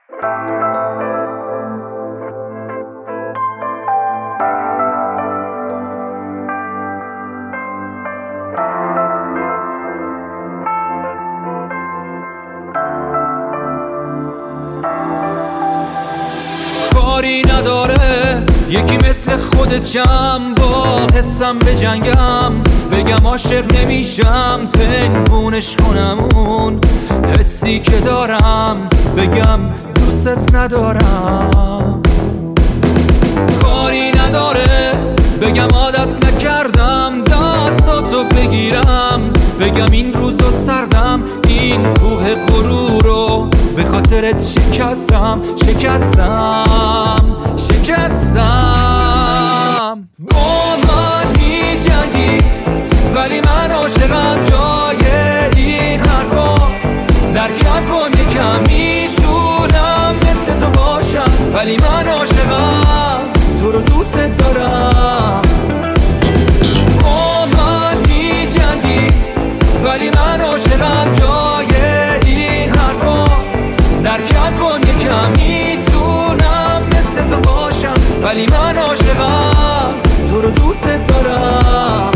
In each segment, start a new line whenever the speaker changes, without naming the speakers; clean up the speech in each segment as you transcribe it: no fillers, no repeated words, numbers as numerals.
کاری نداره یکی مثل خودت شم، با حسم به جنگم، بگم عاشق نمیشم پنهونش کنم اون حسی که دارم، بگم دوست ندارم. کاری نداره بگم عادت نکردم دستاتو بگیرم، بگم این روزا سردم، این کوه غرورو به خاطرت شکستم. با من میجنگی ولی من عاشقم، جای این حرفات درکم کن یکم، میتونم مثل تو باشم ولی من عاشقم، تو رو دوست دارم. با من میجنگی ولی من عاشقم، جای این حرفات درکم کن یکم، میتونم مثل تو باشم ولی من عاشقم، تو رو دوست دارم.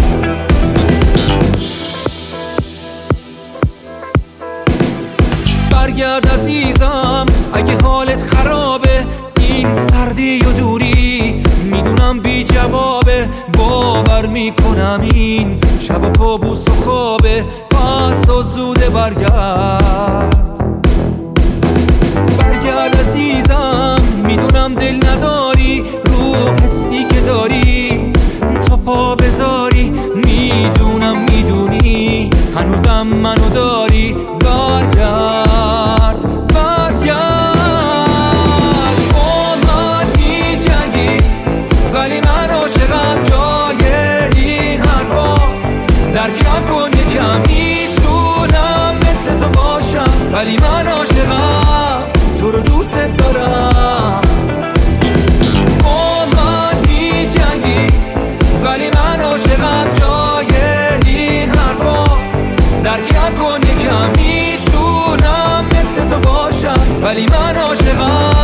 برگرد عزیزم اگه حالت خرابه، این سردی و دوری میدونم بی جوابه، باور میکنم این شب و کابوس و خوابه، پس تو زوده برگرد عزیزم، میدونم دل نداری رو حسی که داری، تو پا بذاری، میدونی هنوزم منو داری، برگرد با من میجنگی ولی من عاشقم، جای این حرفات درکم کن یکم، میتونم مثل تو باشم ولی من عاشقم، تو رو دوست دارم. با من میجنگی ولی من عاشقم، جای این حرفات درکم کن یکم، میتونم مثل تو باشم ولی من عاشقم،